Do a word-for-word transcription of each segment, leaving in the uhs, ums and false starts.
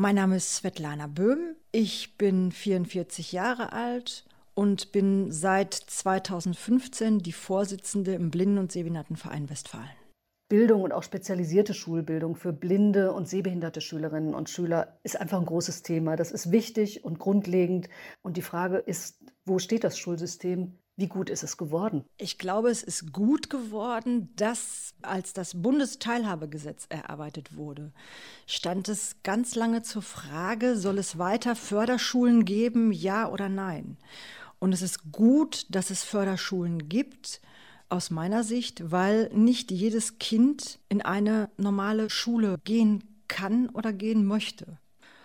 Mein Name ist Svetlana Böhm. Ich bin vierundvierzig Jahre alt und bin seit zweitausendfünfzehn die Vorsitzende im Blinden- und Sehbehindertenverein Westfalen. Bildung und auch spezialisierte Schulbildung für blinde und sehbehinderte Schülerinnen und Schüler ist einfach ein großes Thema. Das ist wichtig und grundlegend. Und die Frage ist, wo steht das Schulsystem? Wie gut ist es geworden? Ich glaube, es ist gut geworden, dass als das Bundesteilhabegesetz erarbeitet wurde, stand es ganz lange zur Frage, soll es weiter Förderschulen geben, ja oder nein? Und es ist gut, dass es Förderschulen gibt, aus meiner Sicht, weil nicht jedes Kind in eine normale Schule gehen kann oder gehen möchte.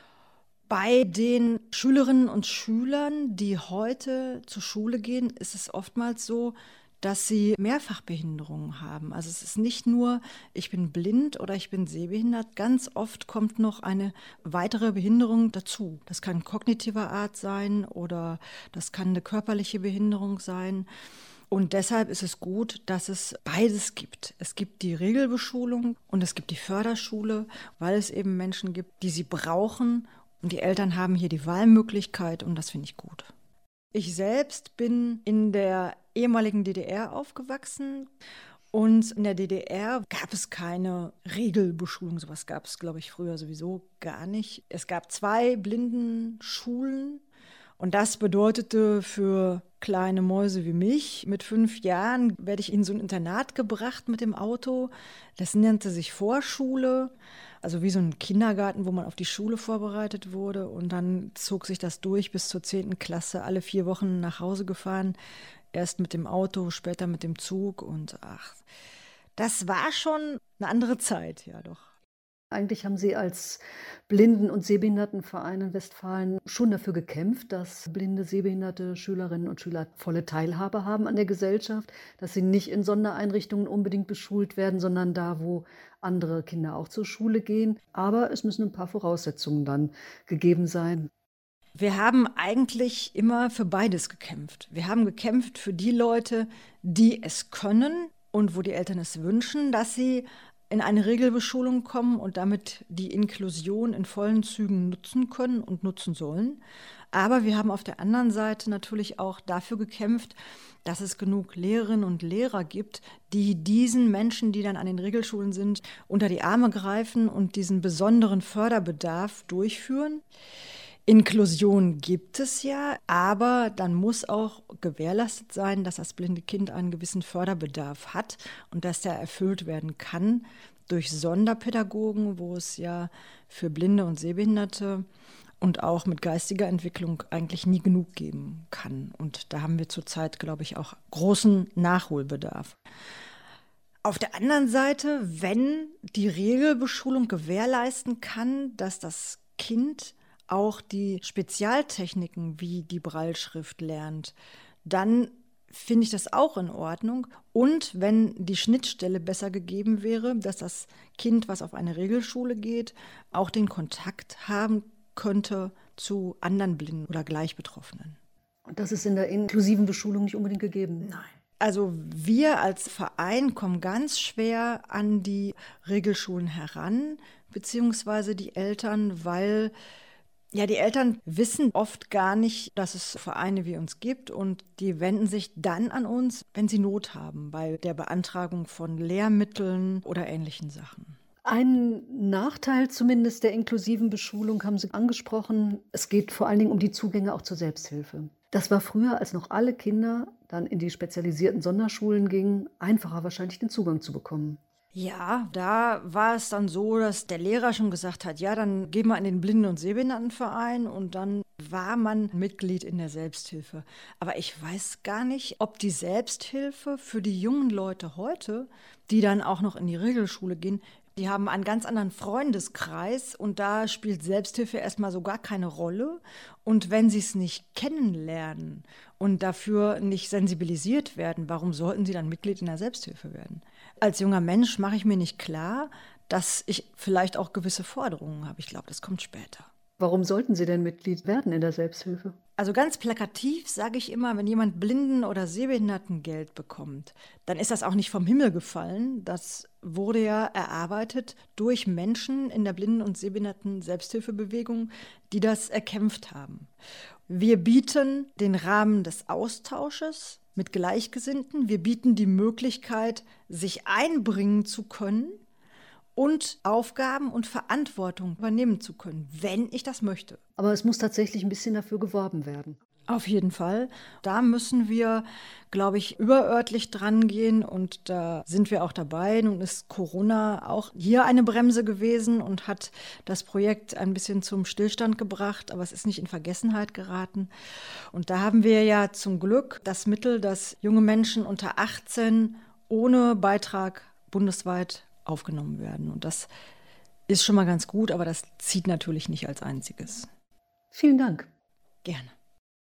Bei den Schülerinnen und Schülern, die heute zur Schule gehen, ist es oftmals so, dass sie Mehrfachbehinderungen haben. Also es ist nicht nur, ich bin blind oder ich bin sehbehindert. Ganz oft kommt noch eine weitere Behinderung dazu. Das kann kognitiver Art sein oder das kann eine körperliche Behinderung sein. Und deshalb ist es gut, dass es beides gibt. Es gibt die Regelbeschulung und es gibt die Förderschule, weil es eben Menschen gibt, die sie brauchen. Und die Eltern haben hier die Wahlmöglichkeit und das finde ich gut. Ich selbst bin in der ehemaligen D D R aufgewachsen und in der D D R gab es keine Regelbeschulung. Sowas gab es, glaube ich, früher sowieso gar nicht. Es gab zwei Blindenschulen und das bedeutete für kleine Mäuse wie mich, mit fünf Jahren werde ich in so ein Internat gebracht mit dem Auto. Das nannte sich Vorschule. Also wie so ein Kindergarten, wo man auf die Schule vorbereitet wurde. Und dann zog sich das durch bis zur zehnten Klasse, alle vier Wochen nach Hause gefahren. Erst mit dem Auto, später mit dem Zug. Und ach, das war schon eine andere Zeit, ja doch. Eigentlich haben Sie als Blinden- und Sehbehindertenverein in Westfalen schon dafür gekämpft, dass blinde, sehbehinderte Schülerinnen und Schüler volle Teilhabe haben an der Gesellschaft, dass sie nicht in Sondereinrichtungen unbedingt beschult werden, sondern da, wo andere Kinder auch zur Schule gehen. Aber es müssen ein paar Voraussetzungen dann gegeben sein. Wir haben eigentlich immer für beides gekämpft. Wir haben gekämpft für die Leute, die es können und wo die Eltern es wünschen, dass sie in eine Regelbeschulung kommen und damit die Inklusion in vollen Zügen nutzen können und nutzen sollen. Aber wir haben auf der anderen Seite natürlich auch dafür gekämpft, dass es genug Lehrerinnen und Lehrer gibt, die diesen Menschen, die dann an den Regelschulen sind, unter die Arme greifen und diesen besonderen Förderbedarf durchführen. Inklusion gibt es ja, aber dann muss auch gewährleistet sein, dass das blinde Kind einen gewissen Förderbedarf hat und dass der erfüllt werden kann durch Sonderpädagogen, wo es ja für Blinde und Sehbehinderte und auch mit geistiger Entwicklung eigentlich nie genug geben kann. Und da haben wir zurzeit, glaube ich, auch großen Nachholbedarf. Auf der anderen Seite, wenn die Regelbeschulung gewährleisten kann, dass das Kind auch die Spezialtechniken wie die Brailleschrift lernt, dann finde ich das auch in Ordnung. Und wenn die Schnittstelle besser gegeben wäre, dass das Kind, was auf eine Regelschule geht, auch den Kontakt haben könnte zu anderen Blinden oder Gleichbetroffenen. Und das ist in der inklusiven Beschulung nicht unbedingt gegeben? Nein. Also wir als Verein kommen ganz schwer an die Regelschulen heran, beziehungsweise die Eltern, weil ja, die Eltern wissen oft gar nicht, dass es Vereine wie uns gibt und die wenden sich dann an uns, wenn sie Not haben, bei der Beantragung von Lehrmitteln oder ähnlichen Sachen. Ein Nachteil zumindest der inklusiven Beschulung haben Sie angesprochen. Es geht vor allen Dingen um die Zugänge auch zur Selbsthilfe. Das war früher, als noch alle Kinder dann in die spezialisierten Sonderschulen gingen, einfacher wahrscheinlich den Zugang zu bekommen. Ja, da war es dann so, dass der Lehrer schon gesagt hat, ja, dann gehen wir in den Blinden- und Sehbehindertenverein und dann war man Mitglied in der Selbsthilfe. Aber ich weiß gar nicht, ob die Selbsthilfe für die jungen Leute heute, die dann auch noch in die Regelschule gehen, die haben einen ganz anderen Freundeskreis und da spielt Selbsthilfe erstmal so gar keine Rolle. Und wenn sie es nicht kennenlernen und dafür nicht sensibilisiert werden, warum sollten sie dann Mitglied in der Selbsthilfe werden? Als junger Mensch mache ich mir nicht klar, dass ich vielleicht auch gewisse Forderungen habe. Ich glaube, das kommt später. Warum sollten Sie denn Mitglied werden in der Selbsthilfe? Also ganz plakativ sage ich immer, wenn jemand Blinden- oder Sehbehindertengeld bekommt, dann ist das auch nicht vom Himmel gefallen. Das wurde ja erarbeitet durch Menschen in der Blinden- und Sehbehinderten-Selbsthilfebewegung, die das erkämpft haben. Wir bieten den Rahmen des Austausches mit Gleichgesinnten. Wir bieten die Möglichkeit, sich einbringen zu können und Aufgaben und Verantwortung übernehmen zu können, wenn ich das möchte. Aber es muss tatsächlich ein bisschen dafür geworben werden. Auf jeden Fall. Da müssen wir, glaube ich, überörtlich dran gehen und da sind wir auch dabei. Nun ist Corona auch hier eine Bremse gewesen und hat das Projekt ein bisschen zum Stillstand gebracht, aber es ist nicht in Vergessenheit geraten. Und da haben wir ja zum Glück das Mittel, dass junge Menschen unter achtzehn ohne Beitrag bundesweit aufgenommen werden. Und das ist schon mal ganz gut, aber das zieht natürlich nicht als einziges. Vielen Dank. Gerne.